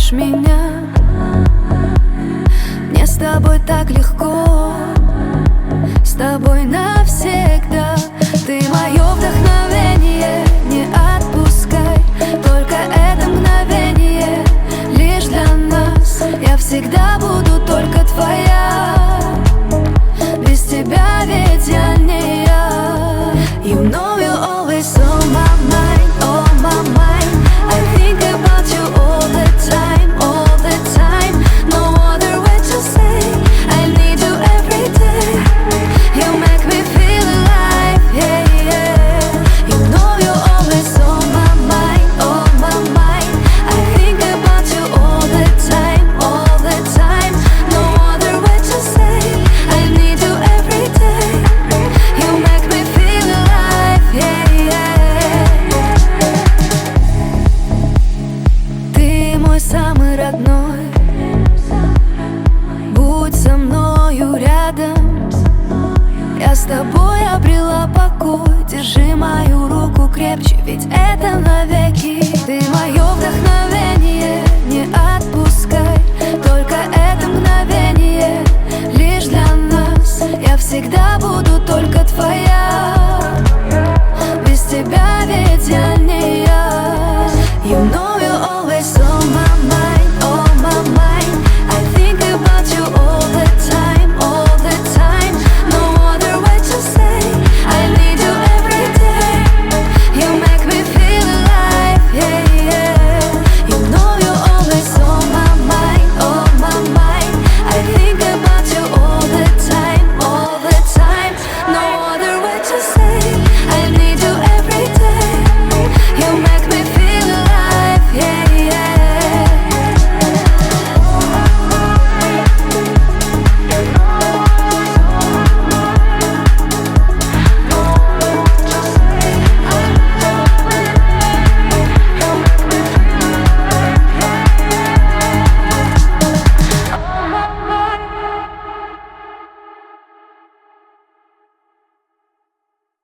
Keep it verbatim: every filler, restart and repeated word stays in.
любишь меня. Мне с тобой так легко, с тобой навсегда. Ты мое вдохновение, не отпускай. Только это мгновение лишь для нас. Я всегда буду только твоя. Без тебя ведь я не я. You know you're always on my mind, on my mind. I think about you all the time, all the time. No other way to say I need you every day. You make me feel alive, yeah, yeah. You know you're always on my mind, on my mind. I think about you all the time, all the time. No other way to say I need you every day. You make me feel alive, yeah, yeah. Ты мой самый родной. Будь со мною рядом. Я с тобой обрела покой. Держи мою руку крепче, ведь это навеки. Ты мое вдохновение, не отпускай. Только это мгновение лишь для нас. Я всегда буду только твоя.